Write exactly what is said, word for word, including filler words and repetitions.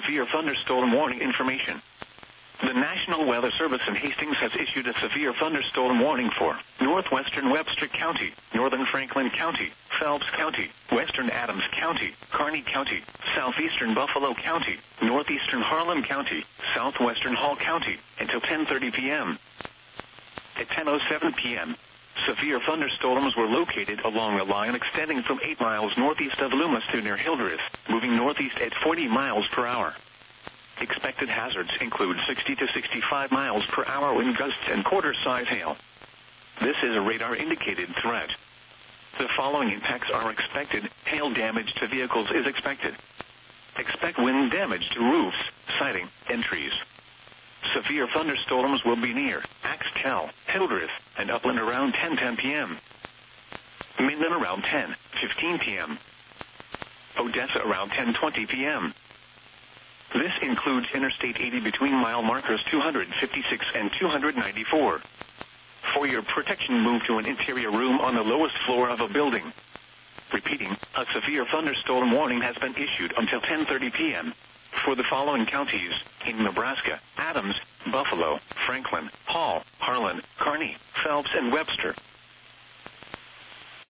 severe thunderstorm warning information. The National Weather Service in Hastings has issued a severe thunderstorm warning for northwestern Webster County, northern Franklin County, Phelps County, western Adams County, Kearney County, southeastern Buffalo County, northeastern Harlan County, southwestern Hall County, until ten thirty p.m. At ten oh seven p.m., severe thunderstorms were located along a line extending from eight miles northeast of Loomis to near Hildreth, moving northeast at forty miles per hour. Expected hazards include sixty to sixty-five miles per hour wind gusts and quarter-size hail. This is a radar-indicated threat. The following impacts are expected. Hail damage to vehicles is expected. Expect wind damage to roofs, siding, and trees. Severe thunderstorms will be near Axtell, Hildreth, and Upland around ten ten p.m. Midland around ten fifteen p.m. Odessa around ten twenty p.m. This includes Interstate eighty between mile markers two fifty-six and two ninety-four. For your protection, move to an interior room on the lowest floor of a building. Repeating, a severe thunderstorm warning has been issued until ten thirty p.m. for the following counties in Nebraska: Adams, Buffalo, Franklin, Hall, Harlan, Kearney, Phelps, and Webster.